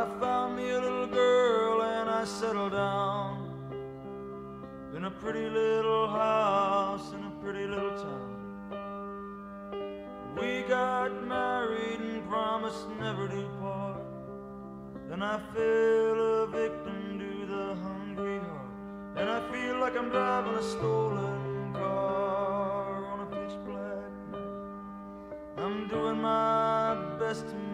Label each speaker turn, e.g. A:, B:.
A: found me a little girl and I settled down in a pretty little house in a pretty little town. We got married and promised never to part. Then I fell a victim to the hungry heart, and I feel like I'm driving a stolen car on a pitch black night. I'm doing my best to